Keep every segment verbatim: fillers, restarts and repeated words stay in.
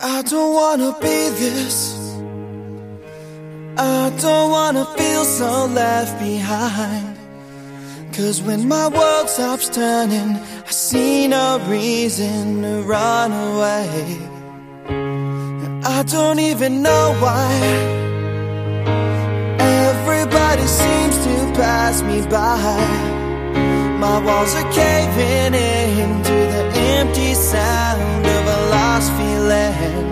I don't wanna be this. I don't wanna feel so left behind. Cause when my world stops turning, I see no reason to run away. I don't even know why everybody seems to pass me by. My walls are caving in to the empty sound of a lost feeling.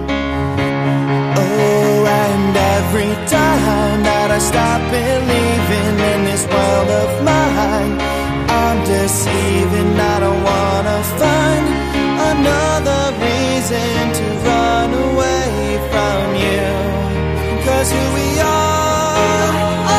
Oh, and every time that I stop believing in this world of mine, I'm deceiving. I don't wanna find another reason to run away from you. Cause who we are,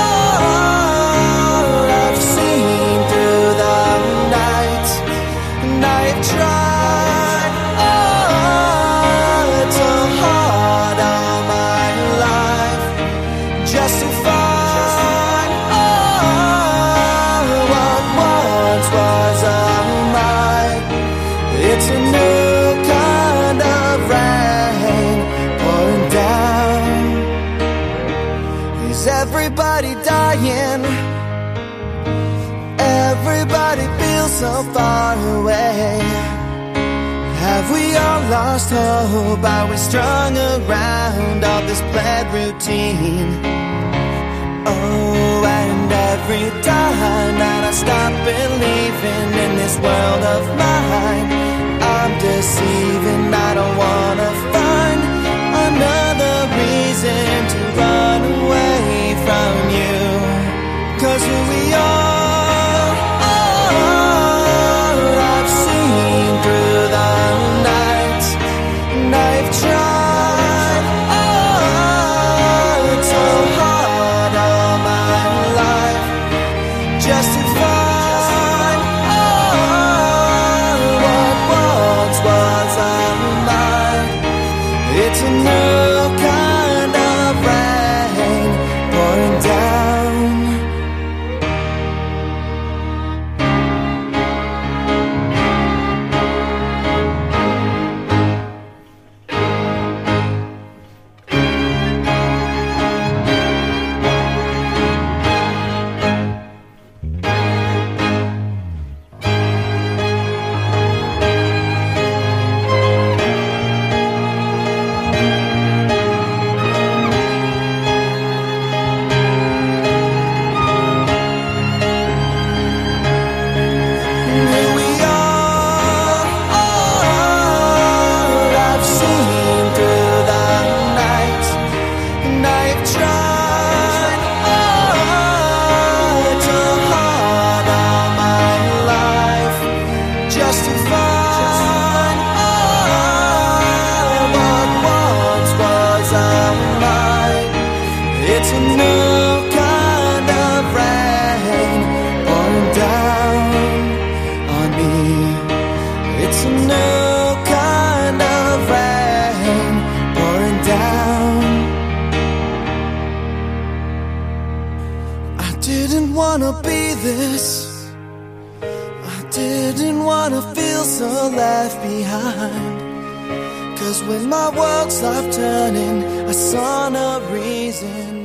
oh, I've seen through the night, and I've tried, oh, so hard all my life just to find, oh, what once was all mine. It's a new kind of rain pouring down. Is everybody dying? Everybody feels so far away. Have we all lost hope? Are we strung around all this bad routine? Oh, and every time that I stop believing in this world of mine, I'm deceiving. I don't wanna find another reason to run away from you. Cause who we are, oh, I've seen through the night, and I've tried, oh, so hard all my life just to find, oh, what once was all mine. It's a new kind of rain pouring down. Just to find, oh, what once was all mine. It's a new kind of rain pouring down on me. It's a new kind of rain pouring down. I didn't wanna be this. Didn't wanna feel so left behind. Cause when my world stopped turning, I saw no reason